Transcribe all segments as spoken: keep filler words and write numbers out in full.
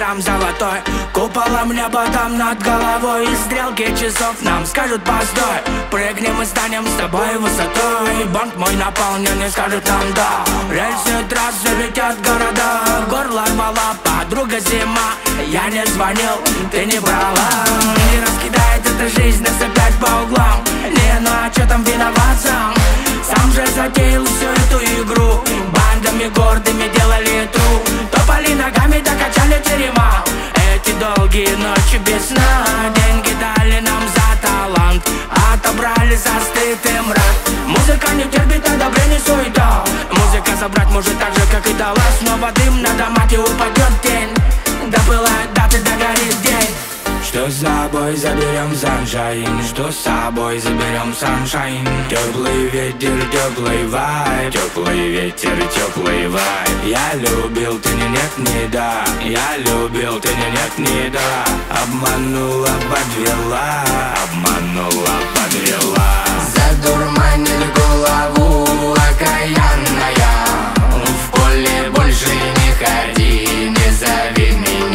вечером золотой, куполом неба там над головой, и стрелки часов нам скажут постой. Прыгнем и станем с тобой высотой, банк мой наполнен и скажет нам да. Рельсы трассы летят города, горло рвала подруга зима. Я не звонил, ты не брала. Не раскидает эта жизнь нас опять по углам. Не, ну а чё там виноват сам? Сам же затеял всю эту игру. Бандами гордыми делали тру, топали ногами, докачали терема. Эти долгие ночи без сна, деньги дали нам за талант, отобрали за стыд и мрак. Музыка не терпит одобрений, суета. Музыка забрать может так же, как и дала. Снова дым на домате, упадет тень. Допылает даты, догорит день. Что с собой заберем саншайн, что с собой заберем саншайн. Теплый ветер, теплый вайб, теплый ветер, теплый вайб. Я любил, ты не нет, не да. Я любил, ты не нет, не да. Обманула, подвела, обманула, подвела. Задурманит голову окаянная. В поле больше не ходи, не зови меня.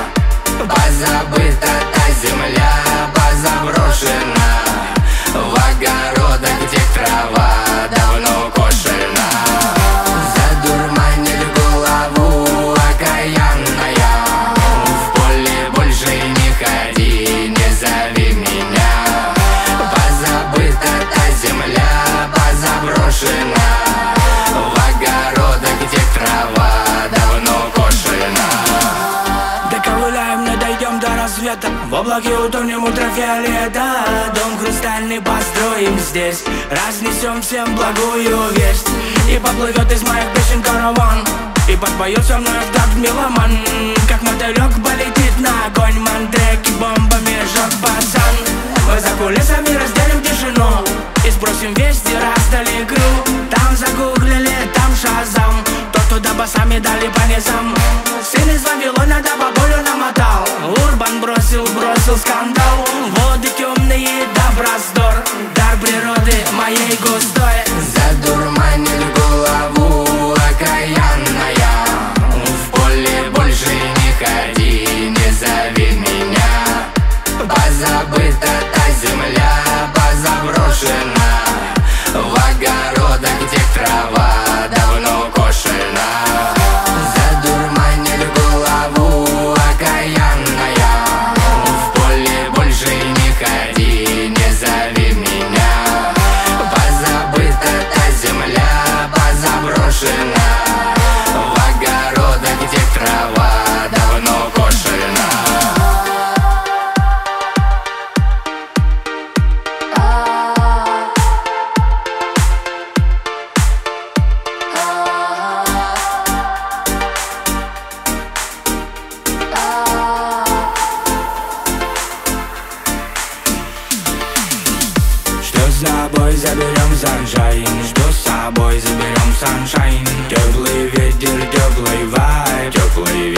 Позабыта та земля, позаброшена. В огородах, где трава давно кошена. Задурманит голову окаянная. В поле больше не ходи, не зови меня. Позабыта та земля, позаброшена. В огородах, где трава давно кошена. Доковыляем, не дойдем до рассвета, в облаке утонем ультрафиолета. Дом хрустальный построим здесь, разнесем всем благую весть. И поплывет из моих песен караван, и подпоет со мной в такт меломан. Как мотылек полетит на огонь, мандреки бомбами жжет пацан. Мы за кулисами разделим тишину и сбросим вести, раздали игру. Там загуглили, там шазам, тот, туда басами дали по низам. Сын из Вавилона да бабулю намотал, Урбан бросил, бросил скандал. Воды темные да раздор, дар природы моей густой. Задурманит голову окаянная. В поле больше не ходи, не зови меня. Позабыта та земля, позаброшена. В огородах, где трава давно кошена. Задурманит голову окаянная. В поле больше не ходи, не зови меня. Позабыта та земля, позаброшена. В огородах, где трава давно кошена. С собой заберем саншайн, что с собой заберем саншайн. Теплый ветер, теплый вайб, теплый